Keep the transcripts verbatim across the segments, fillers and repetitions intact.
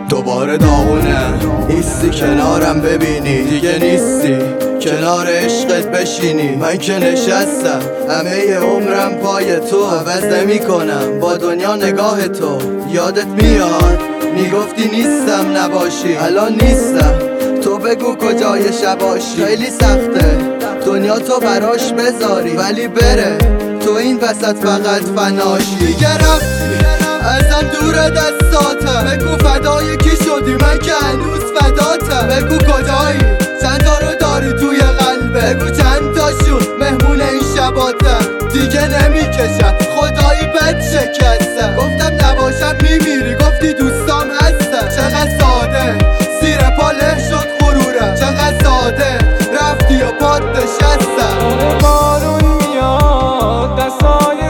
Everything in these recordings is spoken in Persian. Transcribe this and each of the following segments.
دوباره داغونه نیستی کنارم ببینی، دیگه نیستی کنار عشقت بشینی. من که نشستم همه عمرم پای تو، عوض نمی کنم با دنیا نگاه تو. یادت میاد میگفتی نیستم نباشی، الان نیستم، تو بگو کجای شباشی. خیلی سخته دنیا تو براش بذاری، ولی بره تو این وسط فقط فناشی. دیگه رفتی ازم دور دستاتم، بگو فدای کی شدی، من که هنوز فداتم. بگو کجایی، چند تا رو داری توی قلبه، بگو چند تاشون مهمون این شباتم. دیگه نمیکشم خدایی بد شکستم، گفتم نباشم میمیری، گفتی دوستام هستم. چقدر ساده زیر پا له شد غرورم، چقدر ساده رفتی و پات نشستم. بارون میاد دستای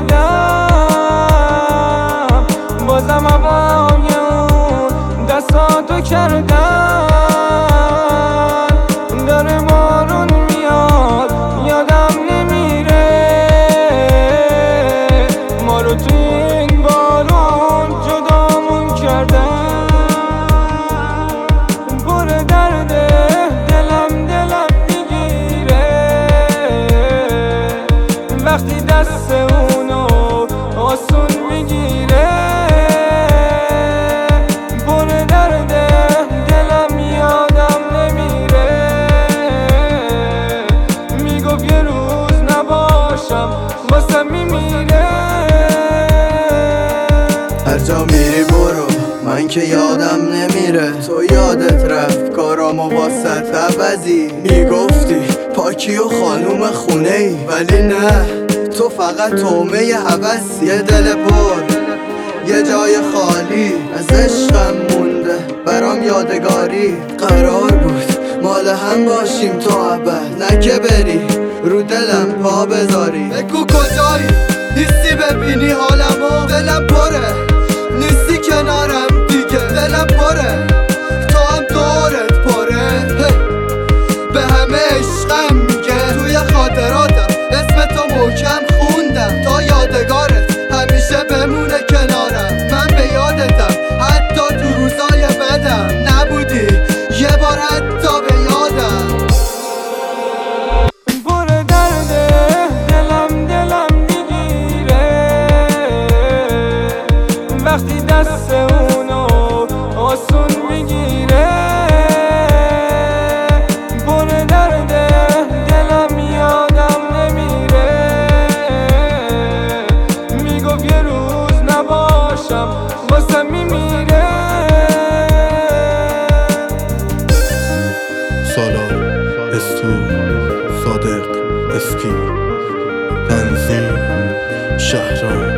سردم، بازم هوای اون دستاتو کردم. داره بارون میاد یادم نمیره، ما رو تو این بارون جدامون کردن. پر درده دلم دلم میگیره وقتی دست اونو آسون میگیره. پر درده دلم یادم نمیره، میگفت یه روز نباشم واسه میمیره. هر جا میری برو، من که یادم نمیره. تو یادت رفت کارامو واسط عوضی، میگفتی پاکی و خانوم خونه ای، ولی نه تو فقط تومه هوس. یه دل پر یه جای خالی از عشقم مونده برام یادگاری. قرار بود مال هم باشیم تو ابد، نه که بری رو دلم پا بذاری. بگو کجایی، نیستی ببینی حالمو، دلم پره نیستی کنارم دیگه، دلم پره تو هم دورت پره. به همه عشقم میگه توی خاطراتم، اسم تو محکم خوندم تا یادگارت همیشه بمونه کنارم. من به یادتم حتی تو روزای بدم، نبودی یه بار حتی به یادم. پر درده دلم دلم میگیره وقتی دست اونو آسون میگیره. پر درده دلم یادم نمیره، میگفت یه روز نباشم واسه میمیره. سالار استو صادق اسکی تنظیم شهرام